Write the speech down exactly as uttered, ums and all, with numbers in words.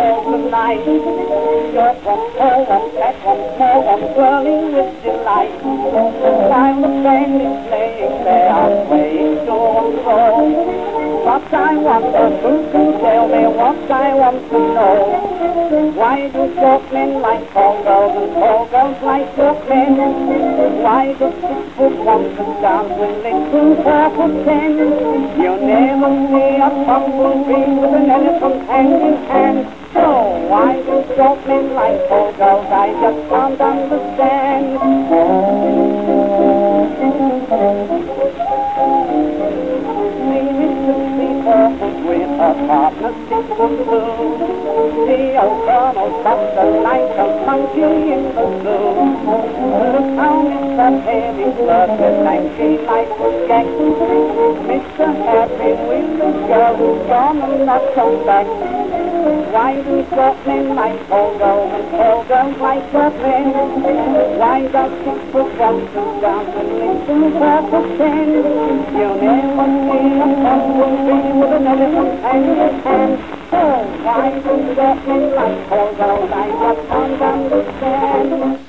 all the night. You're one tall, one fat, one small, one swirling with delight. While the band is playing, they are swaying to and fro. But I wonder who can tell me what I want to know. Why do short men like tall girls and tall girls like short men? Why do six foot ones and dance with little four foot ten? You never see a bumblebee with an elephant hand in hand. So why do short men like tall girls? I just can't understand. With her partner six foot two. The old colonel stopped the like a monkey in the zoo. Look how Mister Heavy Blood with lanky like a gag. Mister Happy with the girl who's gone and not come back. Why do short men like tall girls and tall girls like short men? Why does six foot one and down and listen four foot ten? You never see a bumblebee with an elephant hand in hand. Oh, why do short men like tall girls? I just can't understand.